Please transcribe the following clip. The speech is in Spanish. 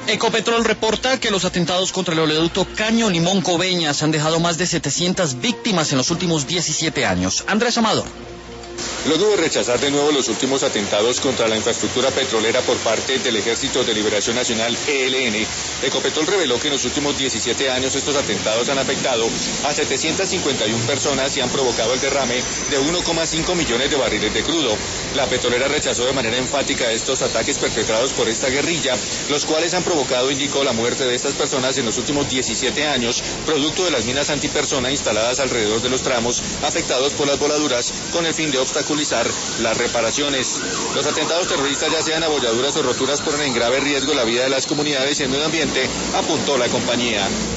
Ecopetrol reporta que los atentados contra el oleoducto Caño Limón Coveñas han dejado más de 700 víctimas en los últimos 17 años. Andrés Amador. Luego de rechazar de nuevo los últimos atentados contra la infraestructura petrolera por parte del Ejército de Liberación Nacional, ELN, Ecopetrol reveló que en los últimos 17 años estos atentados han afectado a 751 personas y han provocado el derrame de 1,5 millones de barriles de crudo. La petrolera rechazó de manera enfática estos ataques perpetrados por esta guerrilla, los cuales han provocado, indicó, la muerte de estas personas en los últimos 17 años, producto de las minas antipersona instaladas alrededor de los tramos afectados por las voladuras, con el fin de obstaculizar las reparaciones. Los atentados terroristas, ya sean abolladuras o roturas, ponen en grave riesgo la vida de las comunidades y el medio ambiente, apuntó la compañía.